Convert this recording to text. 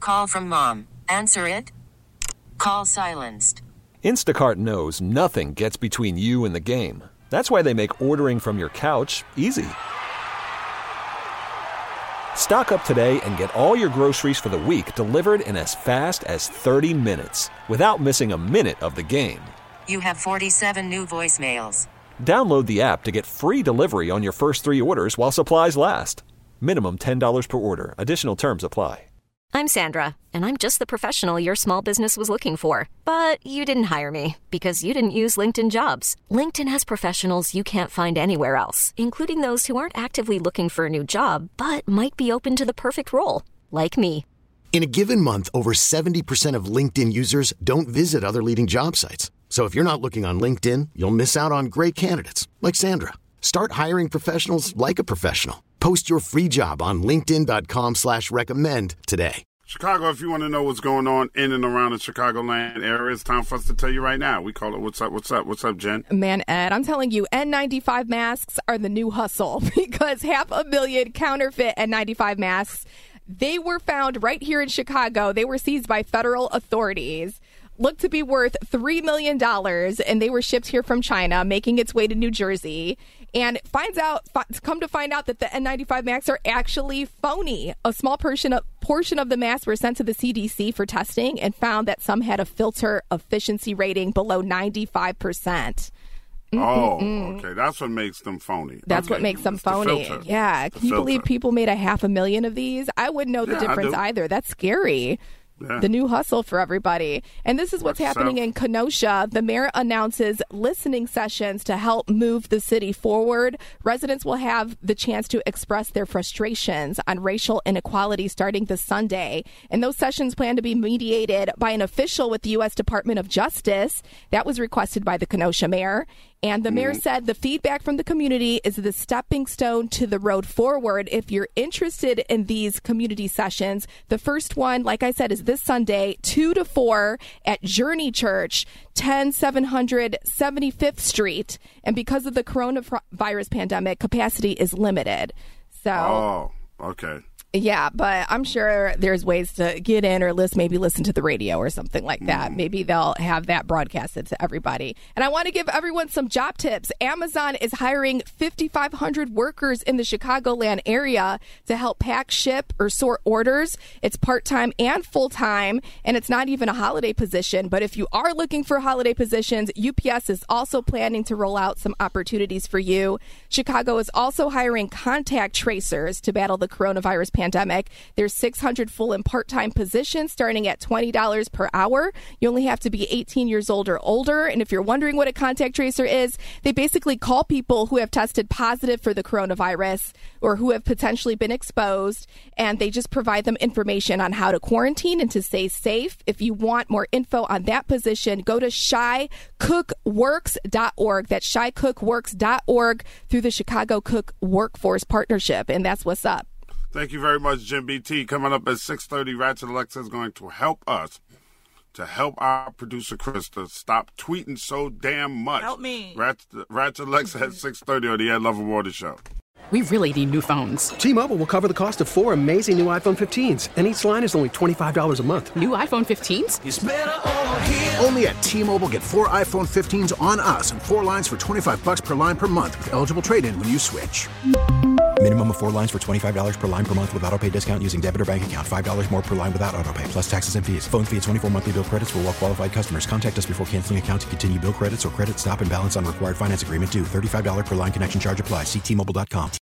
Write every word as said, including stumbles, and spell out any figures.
call from mom. Answer it. Call silenced. Instacart knows nothing gets between you and the game. That's why they make ordering from your couch easy. Stock up today and get all your groceries for the week delivered in as fast as thirty minutes without missing a minute of the game. You have forty-seven new voicemails. Download the app to get free delivery on your first three orders while supplies last. Minimum ten dollars per order. Additional terms apply. I'm Sandra, and I'm just the professional your small business was looking for. But you didn't hire me because you didn't use LinkedIn Jobs. LinkedIn has professionals you can't find anywhere else, including those who aren't actively looking for a new job, but might be open to the perfect role, like me. In a given month, over seventy percent of LinkedIn users don't visit other leading job sites. So if you're not looking on LinkedIn, you'll miss out on great candidates like Sandra. Start hiring professionals like a professional. Post your free job on linkedin.com slash recommend today. Chicago, if you want to know what's going on in and around the Chicagoland area, it's time for us to tell you right now. We call it What's Up, What's Up, What's Up, Jen? Man, Ed, I'm telling you, N ninety-five masks are the new hustle because half a million counterfeit N ninety-five masks, they were found right here in Chicago. They were seized by federal authorities. Looked to be worth three million dollars, and they were shipped here from China, making its way to New Jersey. And finds out, come to find out that the N ninety-five masks are actually phony. A small portion of, portion of the masks were sent to the C D C for testing and found that some had a filter efficiency rating below ninety-five percent. Mm-mm-mm. Oh, okay. That's what makes them phony. That's okay. what makes them it's phony. The yeah. the Can you filter. believe people made a half a million of these? I wouldn't know the yeah, difference either. That's scary. Yeah. The new hustle for everybody. And this is what's What's happening up? in Kenosha. The mayor announces listening sessions to help move the city forward. Residents will have the chance to express their frustrations on racial inequality starting this Sunday. And those sessions plan to be mediated by an official with the U S Department of Justice. That was requested by the Kenosha mayor. And the mayor said the feedback from the community is the stepping stone to the road forward. If you're interested in these community sessions, the first one, like I said, is this Sunday, two to four at Journey Church, ten seven hundred seventy-fifth Street. And because of the coronavirus pandemic, capacity is limited. So, Oh, okay. yeah, but I'm sure there's ways to get in or list, maybe listen to the radio or something like that. Mm. Maybe they'll have that broadcasted to everybody. And I want to give everyone some job tips. Amazon is hiring fifty-five hundred workers in the Chicagoland area to help pack, ship, or sort orders. It's part-time and full-time, and it's not even a holiday position. But if you are looking for holiday positions, U P S is also planning to roll out some opportunities for you. Chicago is also hiring contact tracers to battle the coronavirus pandemic. There's six hundred full and part-time positions starting at twenty dollars per hour. You only have to be eighteen years old or older. And if you're wondering what a contact tracer is, they basically call people who have tested positive for the coronavirus or who have potentially been exposed, and they just provide them information on how to quarantine and to stay safe. If you want more info on that position, go to shy cook works dot org. That's shy cook works dot org through the Chicago Cook Workforce Partnership. And that's what's up. Thank you very much, Jim B T. Coming up at six thirty, Ratchet Alexa is going to help us, to help our producer, Krista, stop tweeting so damn much. Help me. Ratchet, Ratchet Alexa at six thirty on the Ed Love and Water Show. We really need new phones. T-Mobile will cover the cost of four amazing new iPhone fifteens, and each line is only twenty-five dollars a month. New iPhone fifteens? It's better over here. Only at T-Mobile, get four iPhone fifteens on us and four lines for twenty-five dollars per line per month with eligible trade-in when you switch. Minimum of four lines for twenty-five dollars per line per month with autopay discount using debit or bank account. five dollars more per line without autopay, plus taxes and fees. Phone fee at twenty-four monthly bill credits for well-qualified customers. Contact us before canceling account to continue bill credits or credit stop and balance on required finance agreement due. thirty-five dollars per line connection charge applies. See T Mobile dot com.